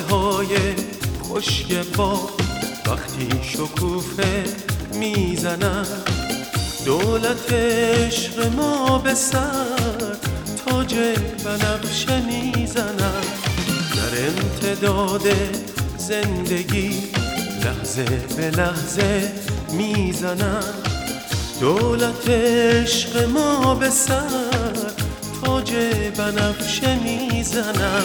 های خشک با وقتی شکوفه میزنن، دولت عشق ما به سر تاج بنفشه میزنن. در امتداد زندگی لحظه به لحظه میزنن، دولت عشق ما به سر تاج بنفشه میزنن.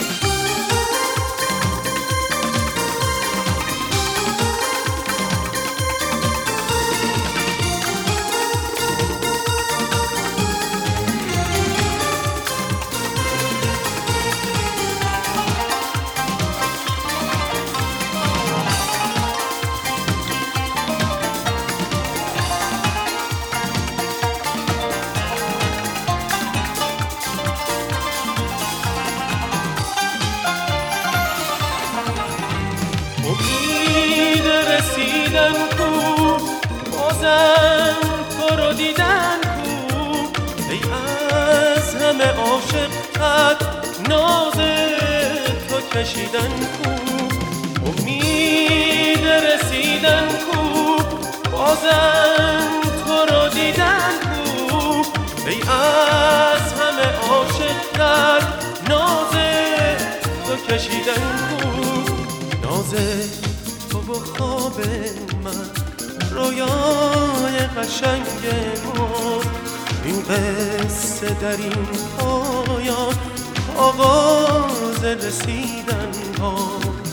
امید رسیدن کو، بازم تو رو دیدن کو، ای از همه عاشقت ناز تو کشیدن کو. امید رسیدن کو، بازم تو رو دیدن کو، ای از همه عاشقت ناز تو کشیدن کو. ناز تو و خواب من رویای قشنگ ما، این قصه در این پایان آغاز رسیدن ها.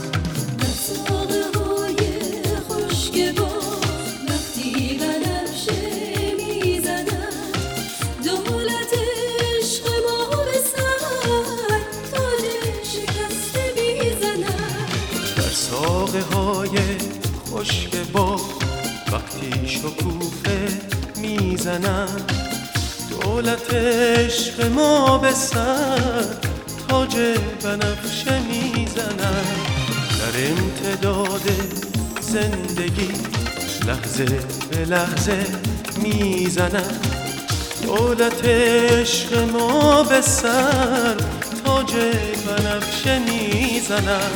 ساقه های خشک با وقتی شکوفه میزنن، دولت عشق ما به سر تاج بنفشه میزنن. در امتداد زندگی لحظه به لحظه میزنن، دولت عشق ما به سر تاج بنفشه میزنن.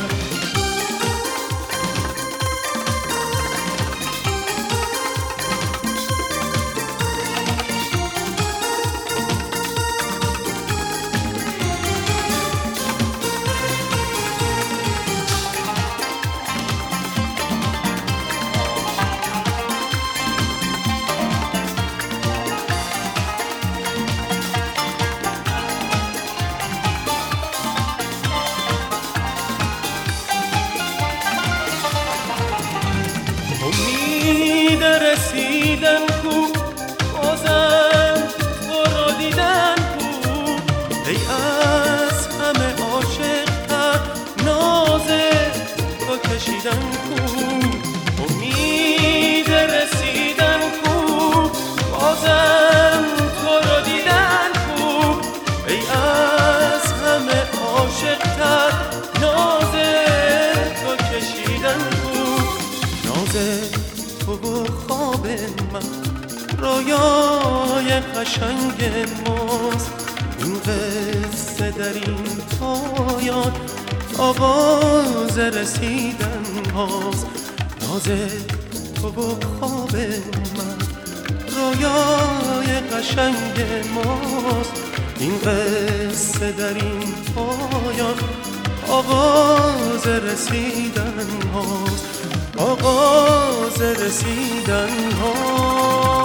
امید رسیدن کو، بازم تو رو دیدن کو، ای از همه عاشقت ناز تو کشیدن کو. امید رسیدن کو، بازم تو رو دیدن کو، ای از همه عاشقت ناز تو کشیدن کو. ناز تو و خواب من رویای قشنگ ماست، این قصه در این پایان آغاز رسیدن هاست. ناز تو و خواب من رویای قشنگ ماست، این قصه در این پایان آغاز رسیدن هاست، آغاز رسیدن ها.